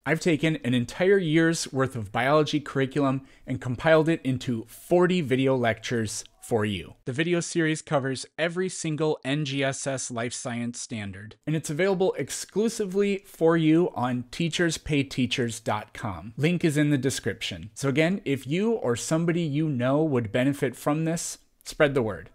I've taken an entire year's worth of biology curriculum and compiled it into 40 video lectures for you. The video series covers every single NGSS life science standard, and it's available exclusively for you on teacherspayteachers.com. Link is in the description. So again, if you or somebody you know would benefit from this, spread the word.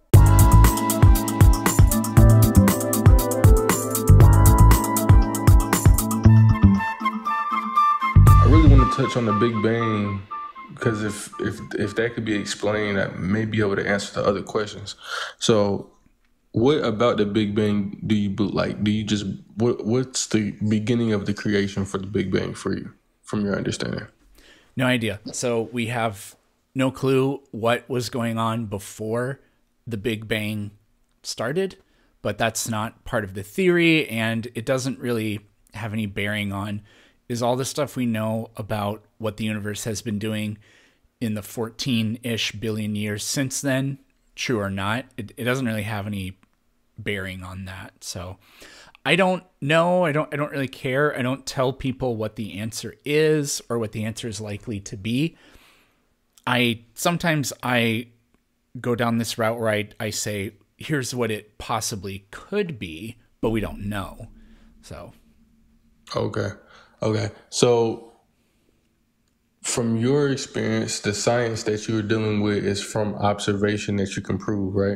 I really want to touch on the Big Bang because if that could be explained, I may be able to answer the other questions. So, what about the Big Bang do you like? Do you just what's the beginning of the creation for the Big Bang for you, from your understanding? No idea. So we have no clue what was going on before the Big Bang started, but that's not part of the theory, and it doesn't really have any bearing on is all the stuff we know about what the universe has been doing in the 14-ish billion years since then, true or not. It doesn't really have any bearing on that. So I don't know. I don't really care. I don't tell people what the answer is or what the answer is likely to be. Sometimes I go down this route where I say, here's what it possibly could be, but we don't know. So. Okay. So from your experience, the science that you're dealing with is from observation that you can prove, right?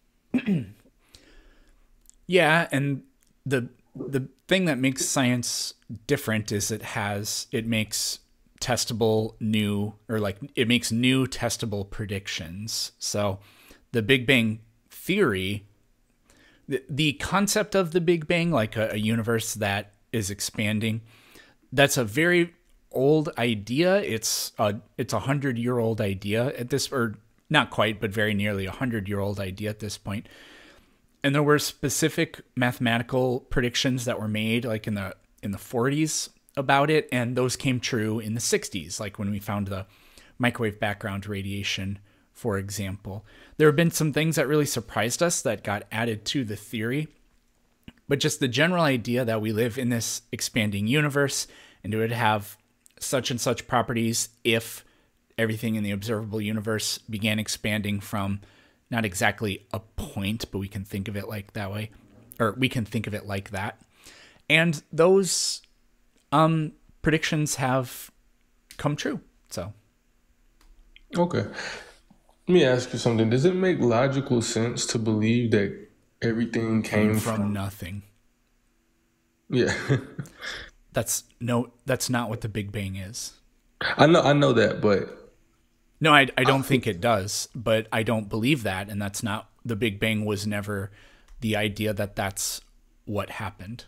Yeah, and the thing that makes science different is it makes testable new, or like it makes new testable predictions. So the Big Bang theory, the concept of the Big Bang, like a universe that is expanding, that's a very old idea. It's a 100-year-old idea at this, or not quite, but very nearly 100-year-old idea at this point. And there were specific mathematical predictions that were made like in the 40s about it, and those came true in the 60s, like when we found the microwave background radiation, for example. There have been some things that really surprised us that got added to the theory, but just the general idea that we live in this expanding universe and it would have such and such properties if everything in the observable universe began expanding from not exactly a point, but we can think of it like that way, or we can think of it like that. And those predictions have come true. So. Okay. Let me ask you something. Does it make logical sense to believe that everything came from nothing? Yeah. That's not what the Big Bang is. I know that, but no, I don't think it does, but I don't believe that, and that's not, the Big Bang was never the idea that that's what happened.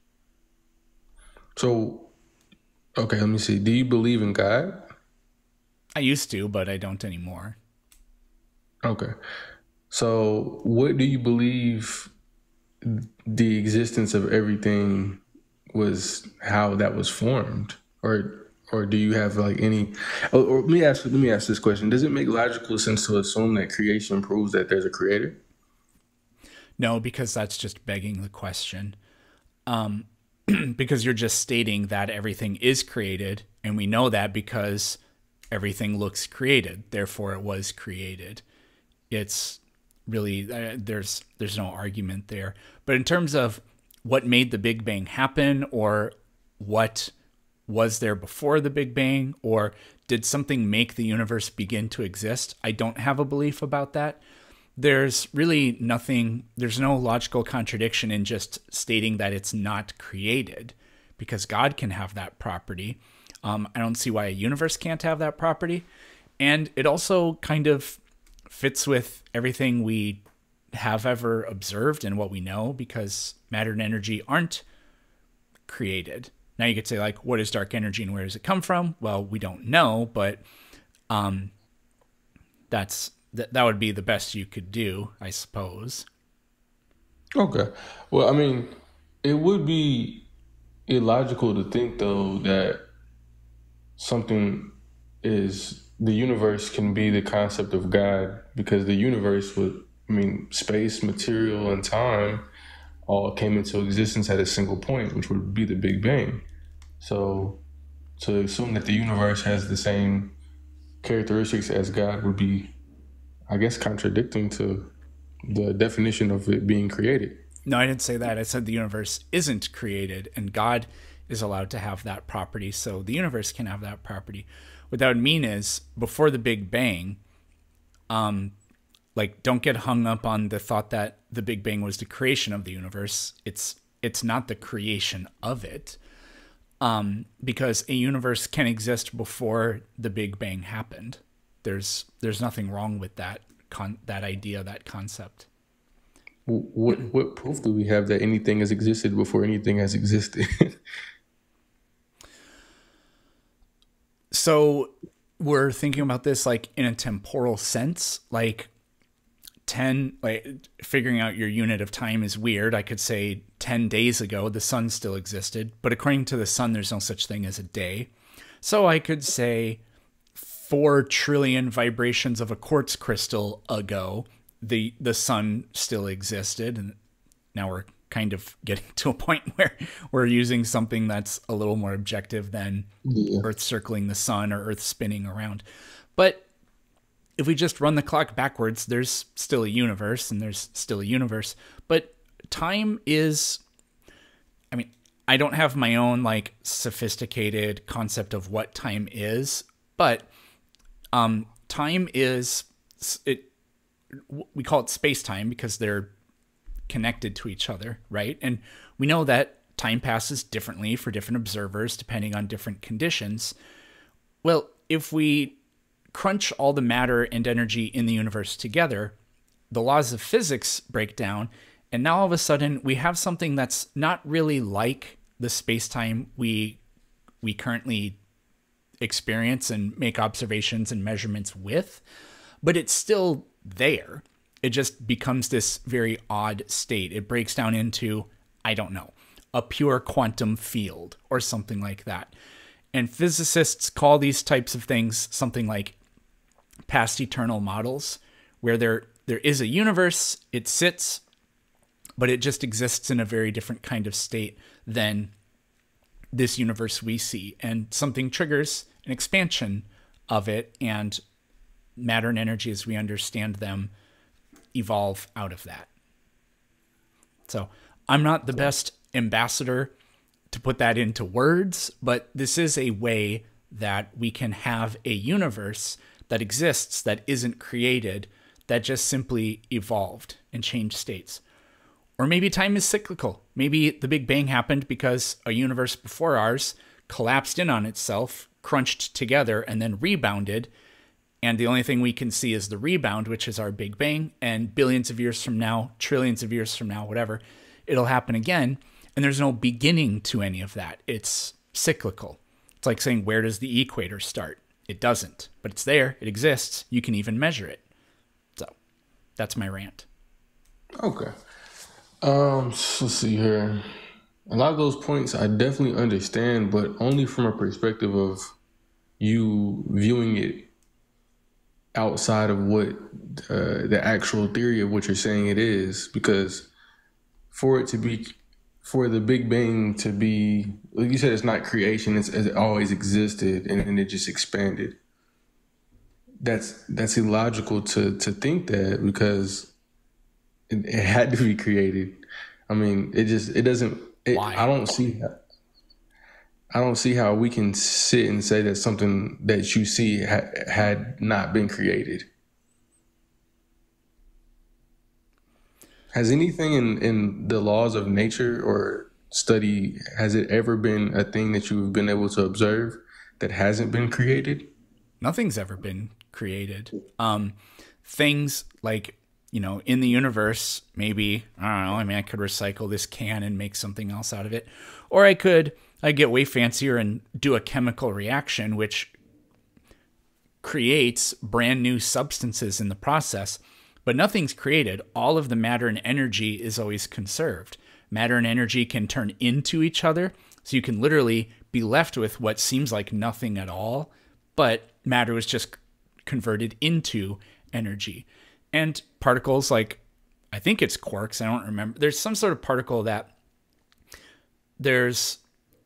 So, okay, let me see. Do you believe in God? I used to, but I don't anymore. Okay. So, what do you believe the existence of everything was, how that was formed, or do you have like any? Or let me ask this question: does it make logical sense to assume that creation proves that there's a creator? No, because that's just begging the question. Because you're just stating that everything is created, and we know that because everything looks created, therefore it was created. It's really there's no argument there. But in terms of what made the Big Bang happen, or what was there before the Big Bang, or did something make the universe begin to exist, I don't have a belief about that. There's really nothing, there's no logical contradiction in just stating that it's not created, because God can have that property. I don't see why a universe can't have that property. And it also kind of fits with everything we have ever observed and what we know, because matter and energy aren't created. Now you could say, like, what is dark energy and where does it come from? Well, we don't know, but that would be the best you could do, I suppose. Okay. Well, I mean, it would be illogical to think, though, that the universe can be the concept of God, because the universe would, space, material, and time all came into existence at a single point, which would be the Big Bang. So to assume that the universe has the same characteristics as God would be, I guess, contradicting to the definition of it being created. No, I didn't say that. I said the universe isn't created and God is allowed to have that property. So the universe can have that property. What that would mean is before the Big Bang, like don't get hung up on the thought that the Big Bang was the creation of the universe. It's not the creation of it. Because a universe can exist before the Big Bang happened. There's nothing wrong with that idea, that concept. What proof do we have that anything has existed before anything has existed? So we're thinking about this like in a temporal sense, like 10, like figuring out your unit of time is weird. I could say 10 days ago the sun still existed, but according to the sun there's no such thing as a day. So I could say 4 trillion vibrations of a quartz crystal ago the sun still existed, and now we're kind of getting to a point where we're using something that's a little more objective than Yeah. Earth circling the sun or Earth spinning around. But if we just run the clock backwards, there's still a universe and there's still a universe. But time is, I mean, I don't have my own like sophisticated concept of what time is, but time is, it, we call it space time because they're connected to each other, right? And we know that time passes differently for different observers depending on different conditions. Well, if we crunch all the matter and energy in the universe together, the laws of physics break down, and now all of a sudden we have something that's not really like the space-time we currently experience and make observations and measurements with, but it's still there. It just becomes this very odd state. It breaks down into, I don't know, a pure quantum field or something like that. And physicists call these types of things something like past eternal models, where there is a universe, it sits, but it just exists in a very different kind of state than this universe we see. And something triggers an expansion of it, and matter and energy as we understand them evolve out of that. So I'm not the best ambassador to put that into words, but this is a way that we can have a universe that exists, that isn't created, that just simply evolved and changed states. Or maybe time is cyclical. Maybe the Big Bang happened because a universe before ours collapsed in on itself, crunched together, and then rebounded. And the only thing we can see is the rebound, which is our Big Bang. And billions of years from now, trillions of years from now, whatever, it'll happen again. And there's no beginning to any of that. It's cyclical. It's like saying, where does the equator start? It doesn't, but it's there. It exists. You can even measure it. So that's my rant. Okay. So let's see here. A lot of those points I definitely understand, but only from a perspective of you viewing it outside of what the actual theory of what you're saying it is. Because for it to be, for the Big Bang to be, like you said, it's not creation. It's as it always existed, and then it just expanded. That's illogical to think that, because it had to be created. I mean, it doesn't. Why? I don't see how we can sit and say that something that you see had not been created. Has anything in the laws of nature or study, has it ever been a thing that you've been able to observe that hasn't been created? Nothing's ever been created. Things like, in the universe, maybe, I don't know, I mean, I could recycle this can and make something else out of it. Or I get way fancier and do a chemical reaction, which creates brand new substances in the process. But nothing's created. All of the matter and energy is always conserved. Matter and energy can turn into each other. So you can literally be left with what seems like nothing at all, but matter was just converted into energy. And particles like, I think it's quarks, I don't remember. There's some sort of particle that there's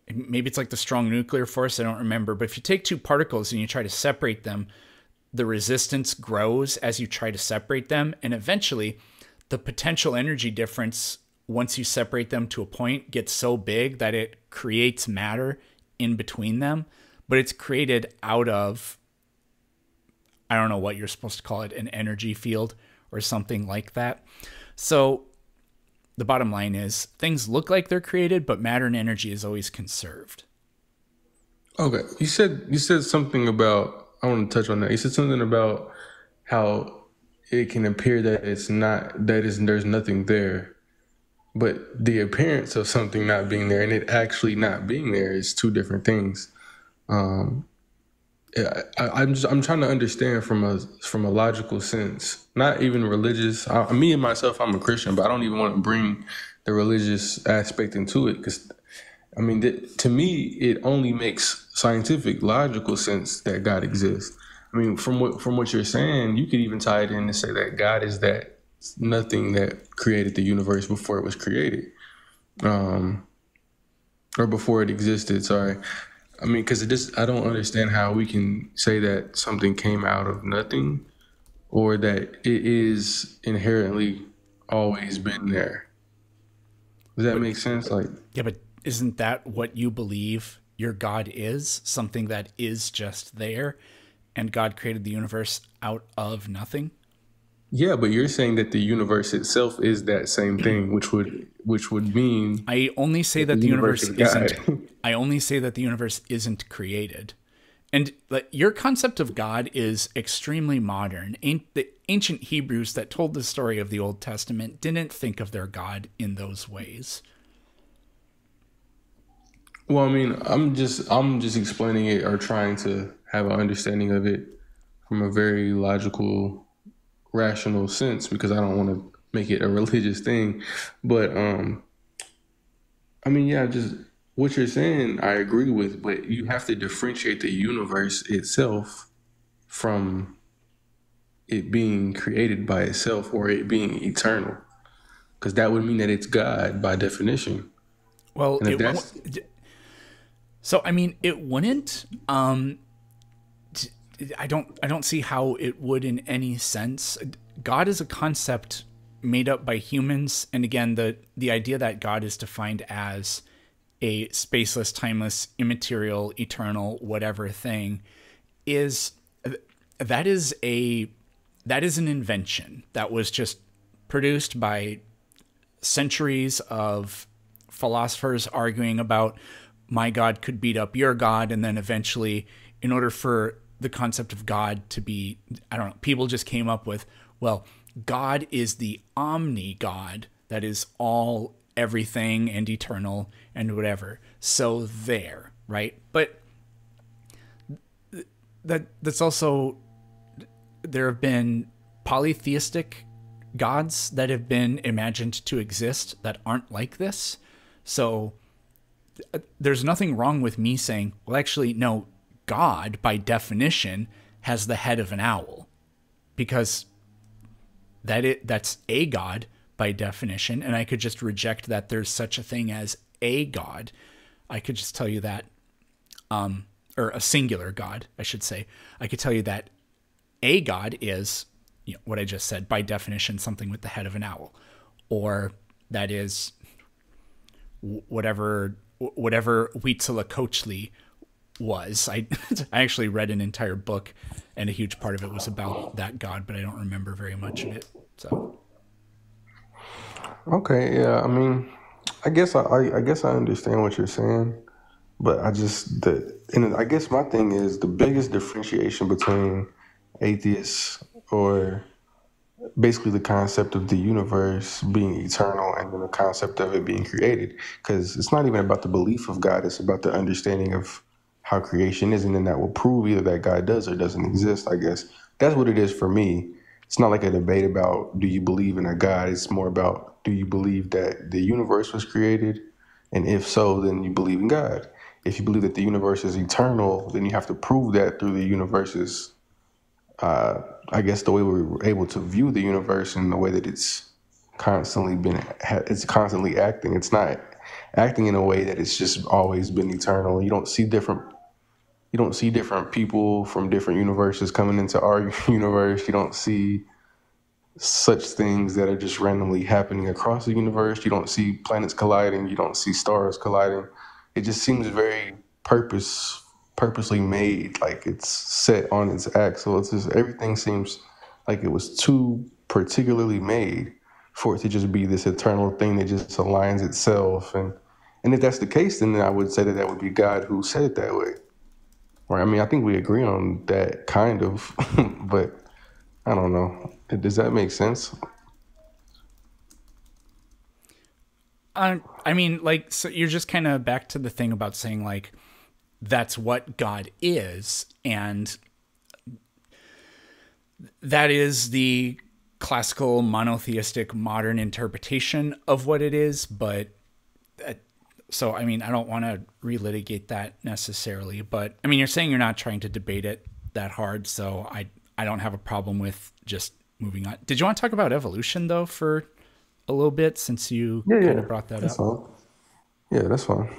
maybe it's like the strong nuclear force, I don't remember, but if you take two particles and you try to separate them, the resistance grows as you try to separate them, and eventually the potential energy difference once you separate them to a point gets so big that it creates matter in between them, but it's created out of, I don't know what you're supposed to call it, an energy field or something like that. So the bottom line is things look like they're created, but matter and energy is always conserved. Okay, you said something about, I want to touch on that. You said something about how it can appear that it's not, there's nothing there, but the appearance of something not being there and it actually not being there is two different things. Um, I'm trying to understand from a logical sense, not even religious. Me and myself, I'm a Christian, but I don't even want to bring the religious aspect into it because I mean, to me, it only makes scientific, logical sense that God exists. I mean, from what you're saying, you could even tie it in and say that God is that nothing that created the universe before it was created, um, or before it existed. Sorry. I mean, because I don't understand how we can say that something came out of nothing or that it is inherently always been there. Does that But make sense? Like, yeah, but isn't that what you believe your God is? Something that is just there, and God created the universe out of nothing? yeah, but you're saying that the universe itself is that same thing, which would mean I only say that the that the universe universe is isn't God. I only say that the universe isn't created. And like, your concept of God is extremely modern. The ancient Hebrews that told the story of the Old Testament didn't think of their God in those ways. Well, I mean, I'm just explaining it or trying to have an understanding of it from a very logical, rational sense because I don't want to make it a religious thing. But I mean, yeah, just what you're saying, I agree with, but you have to differentiate the universe itself from it being created by itself or it being eternal, because that would mean that it's God by definition. Well, And if that's so I mean it wouldn't. I don't see how it would in any sense. God is a concept made up by humans, and again, the idea that God is defined as a spaceless, timeless, immaterial, eternal, whatever thing is that is a that is an invention that was just produced by centuries of philosophers arguing about my God could beat up your God, and then eventually, in order for the concept of God to be, I don't know, people just came up with, well, God is the omni God that is all everything and eternal and whatever. So there, right? But that's also, there have been polytheistic gods that have been imagined to exist that aren't like this. So there's nothing wrong with me saying, well, actually, no, God, by definition, has the head of an owl, because that's a God by definition, and I could just reject that there's such a thing as a God. I could just tell you that, or a singular God, I should say. I could tell you that a God is, what I just said, by definition, something with the head of an owl, or that is whatever Huitzilopochtli was. I actually read an entire book, and a huge part of it was about that god, but I don't remember very much of it. So okay. Yeah, I mean, I guess I understand what you're saying, but and I guess my thing is the biggest differentiation between atheists or basically the concept of the universe being eternal and then the concept of it being created, because it's not even about the belief of God, it's about the understanding of how creation is, and then that will prove either that God does or doesn't exist. I guess that's what it is for me. It's not like a debate about do you believe in a God, it's more about do you believe that the universe was created, and if so, then you believe in God. If you believe that the universe is eternal, then you have to prove that through the universe's, I guess, the way we were able to view the universe and the way that it's constantly acting. It's not. acting in a way that it's just always been eternal. You don't see different people from different universes coming into our universe. You don't see such things that are just randomly happening across the universe. You don't see planets colliding. You don't see stars colliding. It just seems very purposely made, like it's set on its axle. It's just everything seems like it was too particularly made for it to just be this eternal thing that just aligns itself. And if that's the case, then I would say that that would be God who said it that way. Right? I mean, I think we agree on that kind of, but I don't know. Does that make sense? I mean, like, so you're just kind of back to the thing about saying, like, that's what God is. And that is the classical monotheistic modern interpretation of what it is. But so, I mean, I don't want to relitigate that necessarily. But I mean, you're saying you're not trying to debate it that hard. So I don't have a problem with just moving on. Did you want to talk about evolution, though, for a little bit, since you Yeah, kind yeah. of brought that That's up? fine. Yeah, that's fine.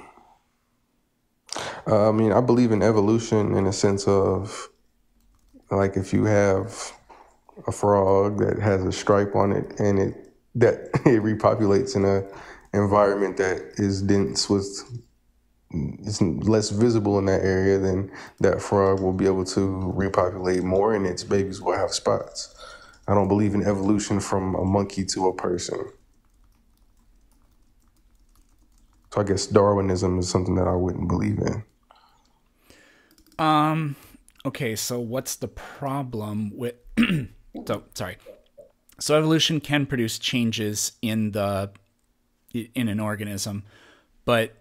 I mean, I believe in evolution in a sense of like if you have a frog that has a stripe on it and it repopulates in a environment that is dense with it's less visible in that area, then that frog will be able to repopulate more and its babies will have spots. I don't believe in evolution from a monkey to a person. So I guess Darwinism is something that I wouldn't believe in. Okay, so what's the problem with? So sorry. So evolution can produce changes in an organism, but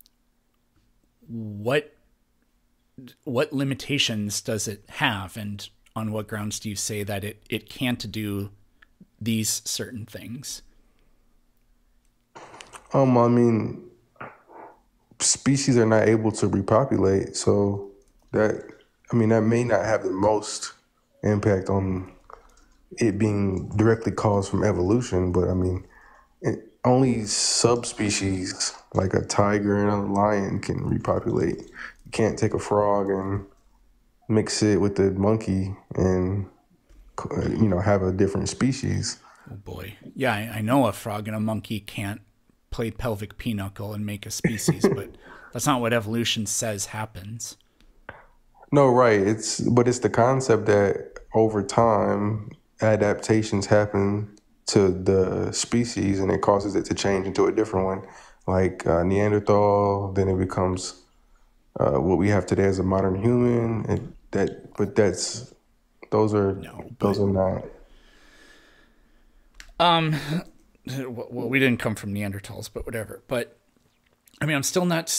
what what limitations does it have, and on what grounds do you say that it can't do these certain things? I mean, species are not able to repopulate, so that I mean that may not have the most impact on it being directly caused from evolution, but I mean, only subspecies like a tiger and a lion can repopulate. You can't take a frog and mix it with the monkey and have a different species. Oh boy, yeah, I know a frog and a monkey can't play pelvic pinochle and make a species, but that's not what evolution says happens. No, right. It's the concept that over time adaptations happen to the species and it causes it to change into a different one, like Neanderthal. Then it becomes what we have today as a modern human. But those are No, those but are not. well, we didn't come from Neanderthals, but whatever. But I mean,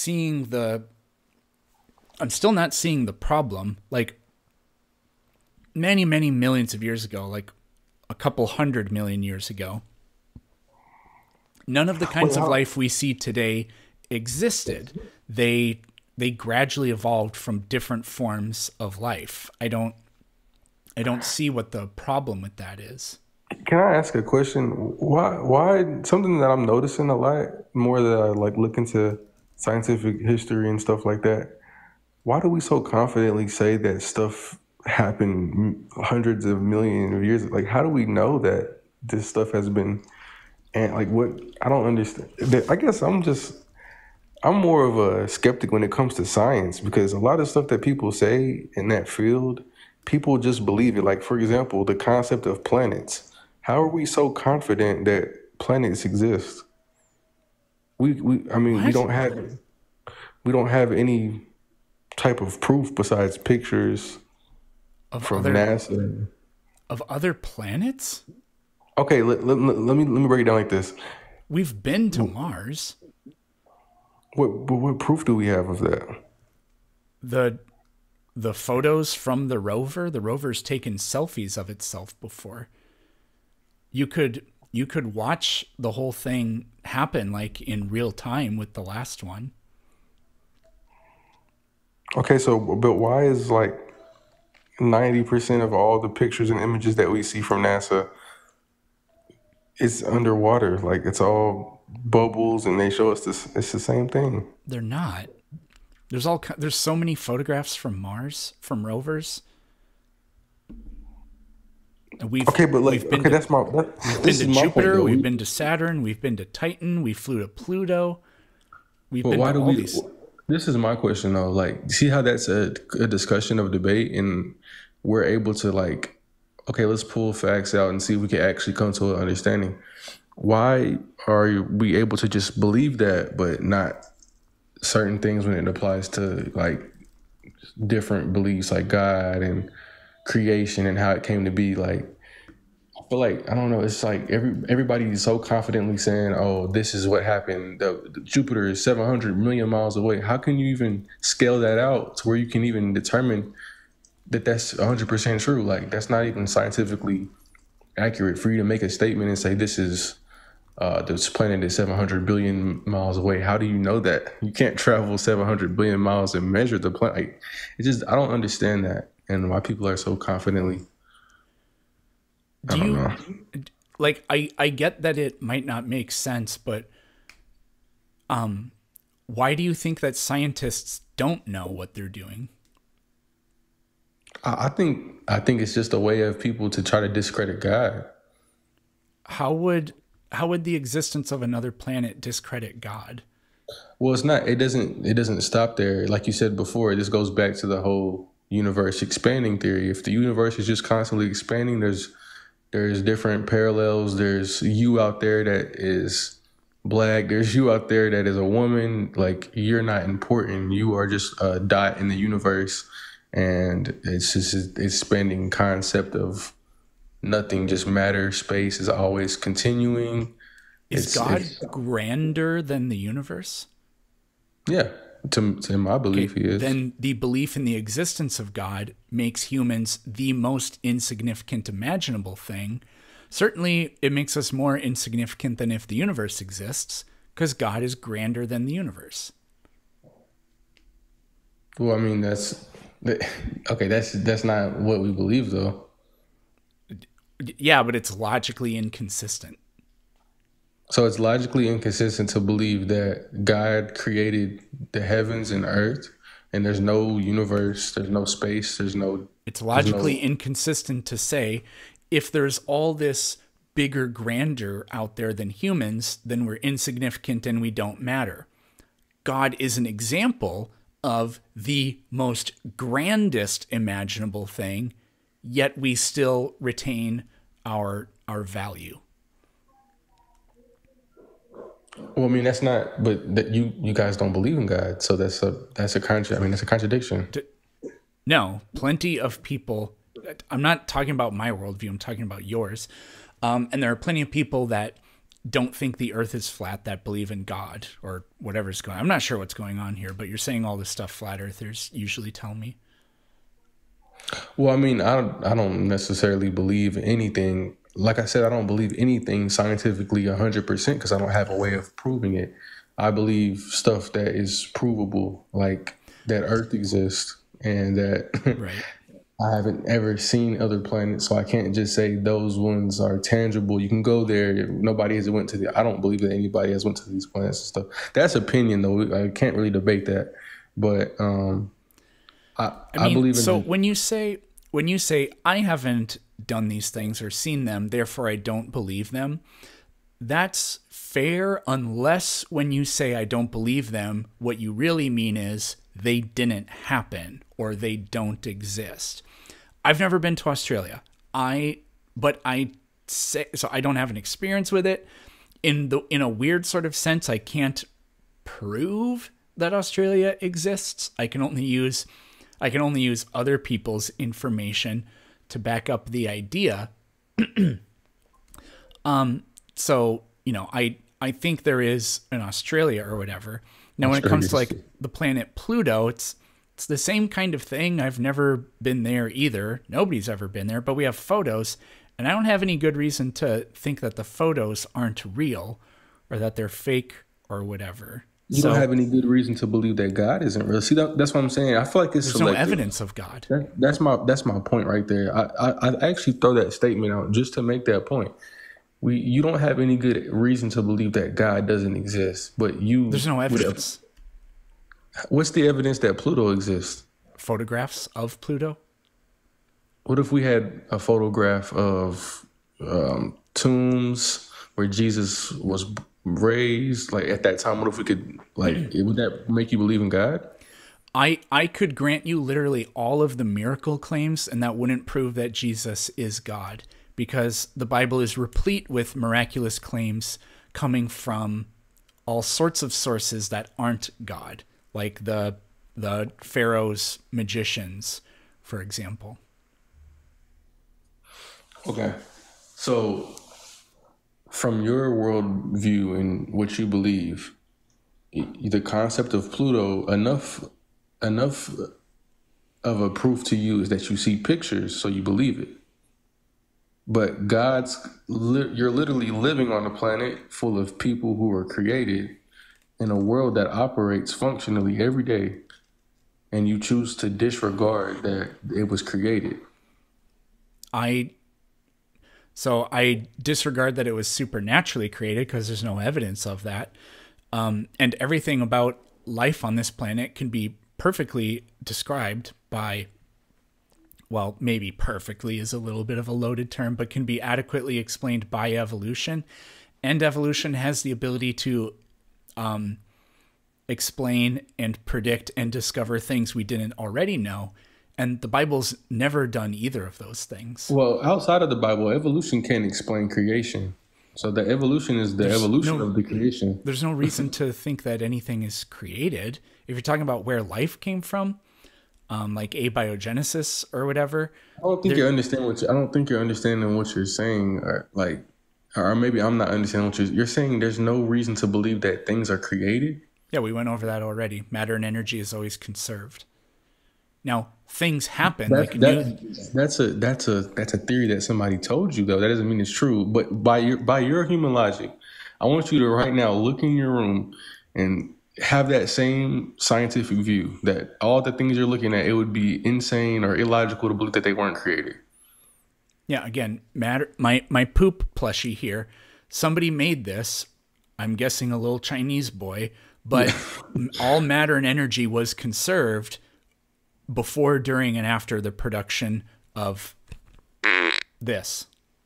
I'm still not seeing the problem. Like many, many millions of years ago, like a couple 100 million years ago, none of the Wait, kinds of how? life we see today existed. They gradually evolved from different forms of life. I don't see what the problem with that is. Can I ask a question? Why something that I'm noticing a lot more that I like look into scientific history and stuff like that. Why do we so confidently say that stuff happened hundreds of millions of years? Like, how do we know that this stuff has been and like what? I don't understand. I guess I'm more of a skeptic when it comes to science because a lot of stuff that people say in that field, people just believe it. Like, for example, the concept of planets. How are we so confident that planets exist? I mean, What? we don't have any type of proof besides pictures Of from other NASA. of other planets? Okay, let me break it down like this. We've been to Mars. What proof do we have of that? The the photos from the rover's taken selfies of itself before. You could watch the whole thing happen like in real time with the last one. Okay, so but why is like 90% of all the pictures and images that we see from NASA it's underwater? Like it's all. bubbles, and they show us this. It's the same thing. They're not. There's so many photographs from Mars from rovers. We've Okay, but like, we've been okay, to, that's my. we've been This to is my point Jupiter, though. we've been to Saturn, we've been to Titan, we flew to Pluto, we've But been why to do all we? these. This is my question though. Like, see how that's a discussion of debate, and we're able to like, okay, let's pull facts out and see if we can actually come to an understanding. Why are we able to just believe that, but not certain things when it applies to like different beliefs, like God and creation and how it came to be? Like, I feel like I don't know. It's like everybody's so confidently saying, "Oh, this is what happened. The Jupiter is 700 million miles away." How can you even scale that out to where you can even determine that that's 100% true? Like, that's not even scientifically accurate for you to make a statement and say this is this planet is 700 billion miles away. How do you know that? You can't travel 700 billion miles and measure the planet. Like, it just I don't understand that, and why people are so confidently. I Do don't you know. like I get that it might not make sense, but why do you think that scientists don't know what they're doing? I think it's just a way of people to try to discredit God. How would the existence of another planet discredit God? Well, it's not. It doesn't stop there. Like you said before, this goes back to the whole universe expanding theory. If the universe is just constantly expanding, there's different parallels. There's you out there that is black. There's you out there that is a woman. Like, you're not important. You are just a dot in the universe, and it's just it's expanding concept of nothing, just matter. Space is always continuing. Is It's God it's grander than the universe? yeah. To my belief, he is. Then the belief in the existence of God makes humans the most insignificant imaginable thing. Certainly, it makes us more insignificant than if the universe exists, because God is grander than the universe. Well, I mean, okay. That's not what we believe, though. Yeah, but it's logically inconsistent. So it's logically inconsistent to believe that God created the heavens and earth, and there's no universe, there's no space, It's there's logically no. inconsistent to say if there's all this bigger grandeur out there than humans, then we're insignificant and we don't matter. God is an example of the most grandest imaginable thing, yet we still retain our value. Well, I mean, that's not. But that you guys don't believe in God, so that's a contra. I mean, that's a contradiction. No, plenty of people. I'm not talking about my worldview. I'm talking about yours. And there are plenty of people that don't think the earth is flat that believe in God or whatever's going on. I'm not sure what's going on here, but you're saying all this stuff flat earthers usually tell me. Well, I mean, I don't necessarily believe anything. Like I said, I don't believe anything scientifically 100% because I don't have a way of proving it. I believe stuff that is provable, like that Earth exists and that Right. I haven't ever seen other planets, so I can't just say those ones are tangible. You can go there. Nobody has went to the. I don't believe that anybody has went to these planets and stuff. That's opinion, though. I can't really debate that. But I I mean, believe so in. when you say I haven't done these things or seen them, therefore I don't believe them, that's fair unless when you say I don't believe them, what you really mean is they didn't happen or they don't exist. I've never been to Australia. But I say so I don't have an experience with it. In a weird sort of sense, I can't prove that Australia exists. I can only use other people's information to back up the idea. So, I think there is an Australia or whatever. Now, when it comes to Australia's- like the planet Pluto, it's the same kind of thing. I've never been there either. Nobody's ever been there, but we have photos, and I don't have any good reason to think that the photos aren't real or that they're fake or whatever. You don't So have any good reason to believe that God isn't real. See, that's what I'm saying. I feel like it's there's no selective. evidence of God. That's my point right there. I actually throw that statement out just to make that point. you don't have any good reason to believe that God doesn't exist, but you There's no evidence. What's the evidence that Pluto exists? Photographs of Pluto. What if we had a photograph of tombs where Jesus was raised, like at that time? What if we could, like, would that make you believe in God? I could grant you literally all of the miracle claims, and that wouldn't prove that Jesus is God, because the Bible is replete with miraculous claims coming from all sorts of sources that aren't God, like the Pharaoh's magicians, for example. Okay. So, from your worldview and what you believe, the concept of Pluto, enough of a proof to you is that you see pictures, so you believe it. But you're literally living on a planet full of people who are created in a world that operates functionally every day, and you choose to disregard that it was created. So I disregard that it was supernaturally created because there's no evidence of that. And everything about life on this planet can be perfectly described by, well, maybe perfectly is a little bit of a loaded term, but can be adequately explained by evolution. And evolution has the ability to explain and predict and discover things we didn't already know. And the Bible's never done either of those things. Well, outside of the Bible, evolution can't explain creation. So the evolution is the evolution of the creation. There's no reason to think that anything is created. If you're talking about where life came from, like abiogenesis or whatever. I don't think you're understanding what you're saying, or maybe I'm not understanding what you're saying. There's no reason to believe that things are created. Yeah, we went over that already. Matter and energy is always conserved. Now, things happen. That's a theory that somebody told you, though. That doesn't mean it's true. But by your human logic, I want you to right now look in your room and have that same scientific view that all the things you're looking at, it would be insane or illogical to believe that they weren't created. Yeah, again, matter. My poop plushie here. Somebody made this. I'm guessing a little Chinese boy, but all matter and energy was conserved before, during, and after the production of this.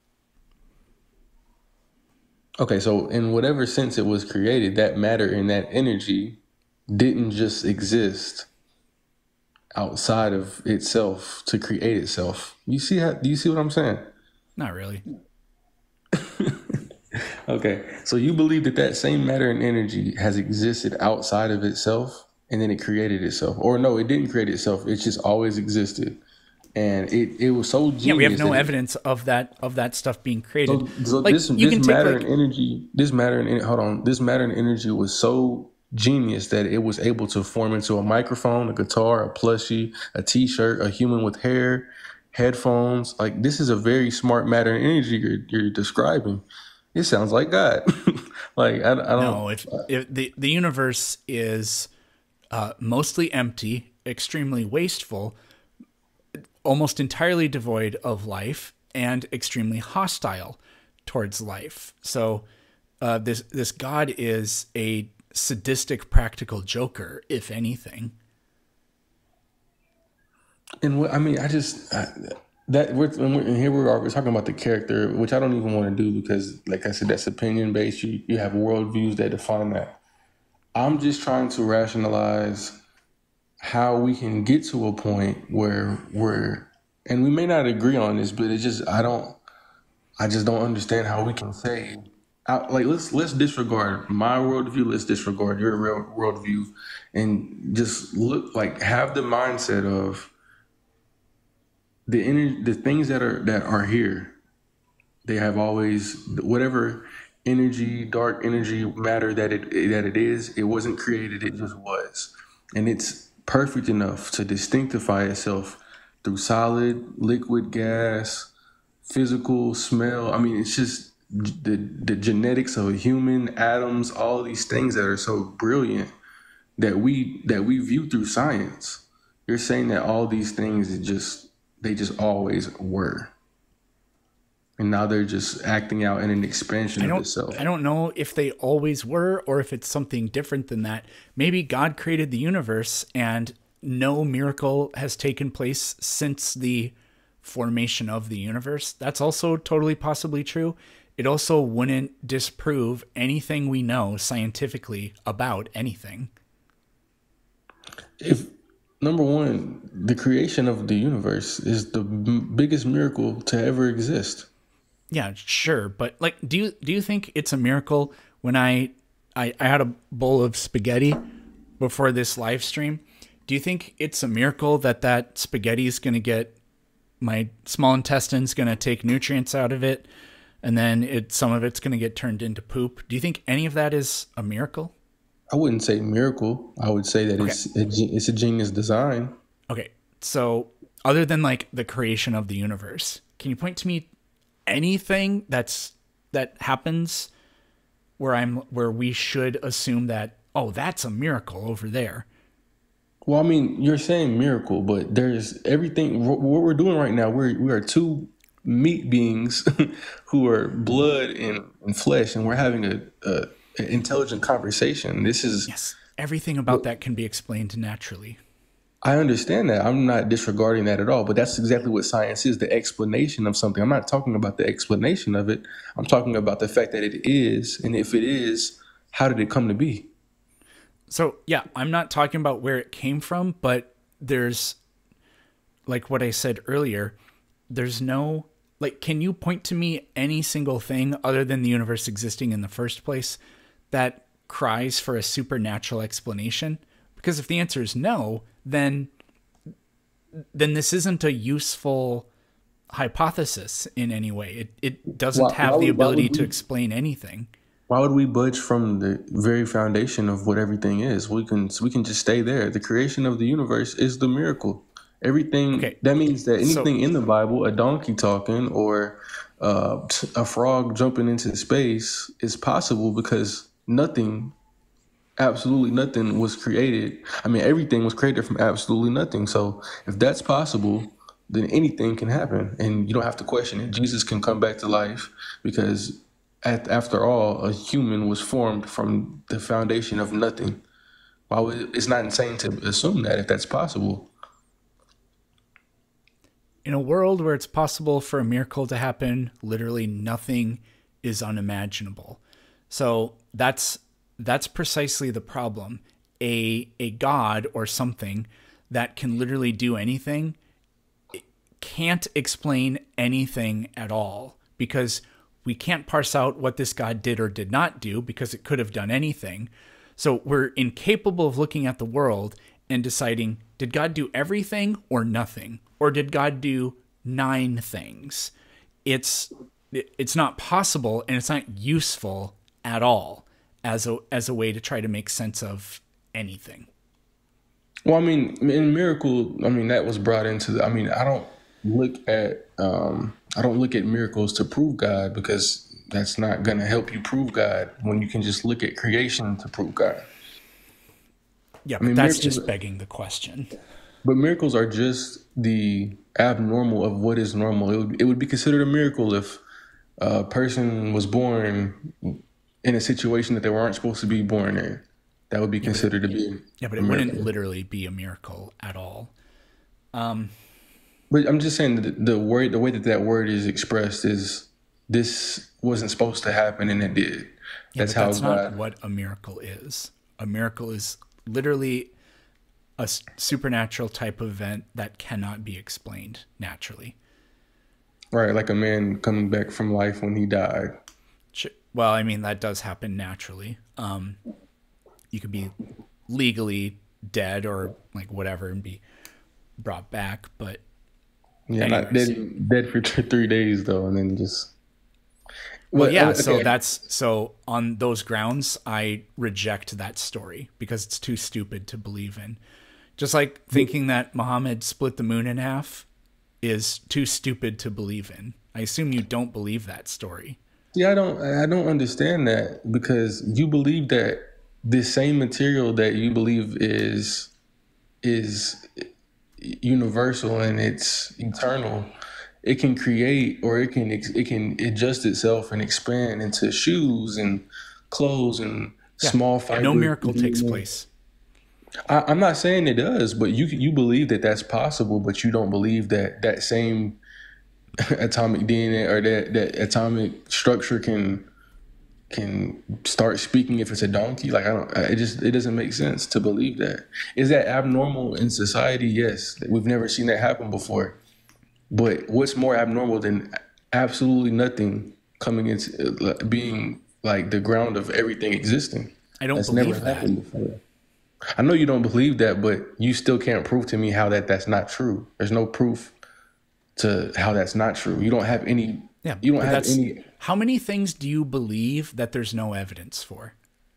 Okay, so in whatever sense it was created, that matter and that energy didn't just exist outside of itself to create itself. Do you see what I'm saying? Not really. Okay, so you believe that same matter and energy has existed outside of itself, and then it created itself. Or no, it didn't create itself. It just always existed. And it was so genius. Yeah, we have no evidence of that stuff being created. So like, this matter and energy was so genius that it was able to form into a microphone, a guitar, a plushie, a t-shirt, a human with hair, headphones. Like, this is a very smart matter and energy you're describing. It sounds like God. Like, I don't know. If the universe is mostly empty, extremely wasteful, almost entirely devoid of life, and extremely hostile towards life. So this God is a sadistic practical joker, if anything. And what I mean, we're talking about the character, which I don't even want to do because, like I said, that's opinion based. You have worldviews that define that. I'm just trying to rationalize how we can get to a point where and we may not agree on this, but it's just I just don't understand how we can say, like, let's disregard my worldview, let's disregard your real worldview, and just have the mindset of the things that are here. They have always, whatever energy, dark energy, matter that it is, it wasn't created, it just was. And it's perfect enough to distinctify itself through solid, liquid, gas, physical, smell. I mean, it's just the genetics of a human, atoms, all these things that are so brilliant that we view through science. You're saying that all these things they just always were. and now they're just acting out in an expansion I of don't itself. I don't know if they always were or if it's something different than that. Maybe God created the universe and no miracle has taken place since the formation of the universe. That's also totally possibly true. It also wouldn't disprove anything we know scientifically about anything. If number one, the creation of the universe is the biggest miracle to ever exist. Yeah, sure, but like do you think it's a miracle when I had a bowl of spaghetti before this live stream? Do you think it's a miracle that that spaghetti is going to get my small intestine's going to take nutrients out of it and then some of it's going to get turned into poop? Do you think any of that is a miracle? I wouldn't say miracle. I would say that Okay. it's a genius design. Okay. So, other than like the creation of the universe, can you point to me anything that happens where we should assume that, oh, that's a miracle over there? Well, I mean, you're saying miracle, but there's everything. What we're doing right now, we are two meat beings who are blood and flesh, and we're having an intelligent conversation. This is. Yes. Everything about that can be explained naturally. I understand that. I'm not disregarding that at all, but that's exactly what science is, the explanation of something. I'm not talking about the explanation of it. I'm talking about the fact that it is, and if it is, how did it come to be? So, yeah, I'm not talking about where it came from, but there's, like what I said earlier, there's no, like, can you point to me any single thing other than the universe existing in the first place that cries for a supernatural explanation? Because if the answer is no, then this isn't a useful hypothesis in any way. It doesn't have the ability to explain anything. Why would we budge from the very foundation of what everything is? We can just stay there. The creation of the universe is the miracle. Everything Okay. that means that So, anything in the Bible, a donkey talking or a frog jumping into space, is possible because nothing, absolutely nothing, was created. I mean, everything was created from absolutely nothing. So if that's possible, then anything can happen, and you don't have to question it. Jesus can come back to life because after all, a human was formed from the foundation of nothing. It's not insane to assume that if that's possible. in a world where it's possible for a miracle to happen, literally nothing is unimaginable. So that's precisely the problem. A god or something that can literally do anything can't explain anything at all because we can't parse out what this god did or did not do because it could have done anything. So we're incapable of looking at the world and deciding, did God do everything or nothing? Or did God do 9 things? It's not possible, and it's not useful at all as a way to try to make sense of anything. Well, I mean, in miracle, I mean that was brought into the. I mean, I don't look at miracles to prove God because that's not going to help you prove God when you can just look at creation to prove God. Yeah, I but mean, that's miracles, just begging the question. but miracles are just the abnormal of what is normal. It would be considered a miracle if a person was born in a situation that they weren't supposed to be born in. That would be considered to be Yeah, but a it wouldn't miracle. literally be a miracle at all. But I'm just saying that the way that that word is expressed is this wasn't supposed to happen and it did. Yeah, That's but how that's not God. what a miracle is. A miracle is literally a supernatural type of event that cannot be explained naturally. Right, like a man coming back from life when he died. Well, I mean, that does happen naturally. You could be legally dead or like whatever and be brought back. But Yeah, not anyways, dead for 3 days though, and then just. well, What? yeah. So Okay. so on those grounds, I reject that story because it's too stupid to believe in. Just like thinking that Muhammad split the moon in half is too stupid to believe in. I assume you don't believe that story. Yeah, I don't understand that because you believe that this same material that you believe is universal and it's eternal it can create, or it can adjust itself and expand into shoes and clothes and Yeah. small fiber. No miracle takes place. I'm not saying it does, but you believe that that's possible, but you don't believe that that same atomic DNA or that atomic structure can start speaking if it's a donkey. Like, I don't. It doesn't make sense to believe that. Is that abnormal in society? Yes, we've never seen that happen before. But what's more abnormal than absolutely nothing coming into being like the ground of everything existing? I don't That's believe never that. happened before. I know you don't believe that, but you still can't prove to me how that's not true. There's no proof to how that's not true. You don't have any. Yeah. You don't but have any. How many things do you believe that there's no evidence for?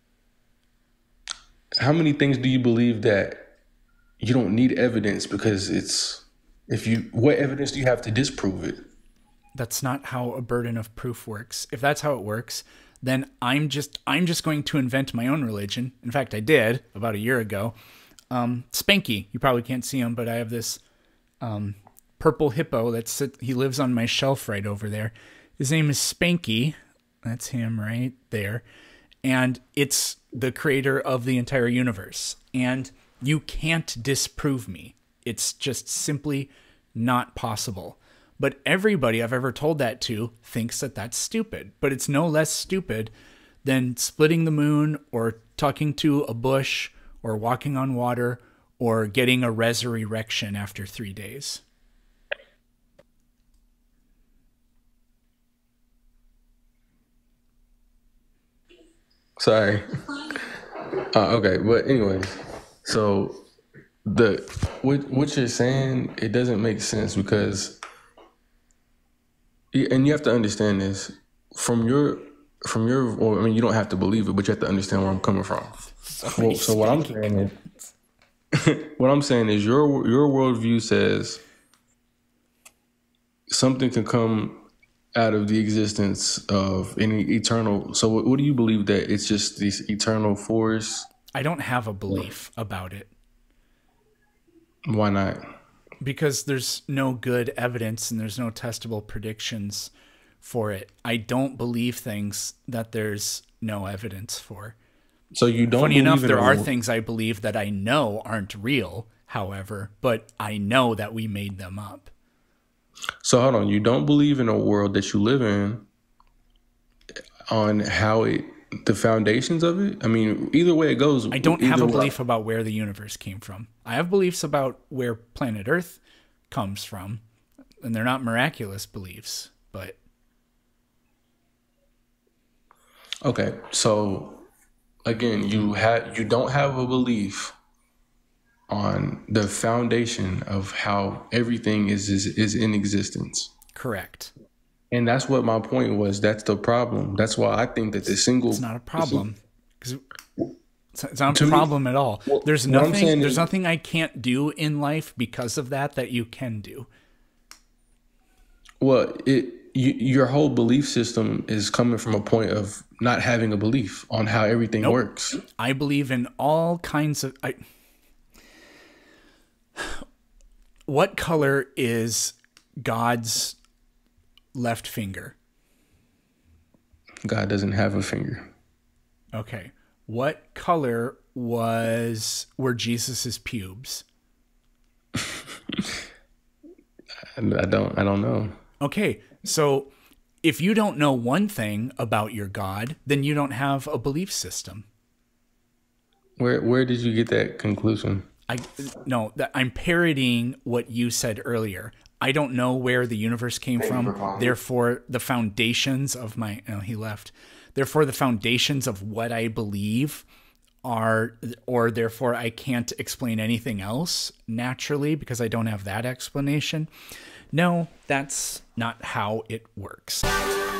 How many things do you believe that you don't need evidence because it's what evidence do you have to disprove it? That's not how a burden of proof works. If that's how it works, then I'm just going to invent my own religion. In fact, I did about a year ago. Spanky, you probably can't see him, but I have this purple hippo he lives on my shelf right over there. His name is Spanky. That's him right there. And it's the creator of the entire universe. And you can't disprove me. It's just simply not possible. But everybody I've ever told that to thinks that that's stupid. But it's no less stupid than splitting the moon or talking to a bush or walking on water or getting a resurrection after 3 days. Sorry. Okay, but anyways, so what you're saying, it doesn't make sense because, and you have to understand this from your, or I mean, you don't have to believe it, but you have to understand where I'm coming from. So what I'm saying is, what I'm saying is your worldview says something can come out of the existence of any eternal. So what do you believe, that it's just this eternal force? I don't have a belief about it. Why not? Because there's no good evidence and there's no testable predictions for it. I don't believe things that there's no evidence for. So you don't. Funny enough, there are things I believe that I know aren't real, however, but I know that we made them up. So hold on, you don't believe in a world that you live in on how the foundations of it? I mean, either way it goes. I don't have a belief about where the universe came from. I have beliefs about where planet Earth comes from, and they're not miraculous beliefs, but... Okay, so again, you don't have a belief on the foundation of how everything is in existence. Correct. And that's what my point was. That's the problem. That's why I think that it's not a problem. Because it's not a problem at all. Well, there's nothing I can't do in life because of that you can do. Well, your whole belief system is coming from a point of not having a belief on how everything works. I believe in all kinds of... What color is God's left finger? God doesn't have a finger. Okay. What color were Jesus's pubes? I don't know. Okay. So if you don't know one thing about your God, then you don't have a belief system. Where did you get that conclusion? I'm parodying what you said earlier. I don't know where the universe came from. Therefore, the foundations of he left. Therefore, the foundations of what I believe therefore I can't explain anything else naturally because I don't have that explanation. No, that's not how it works.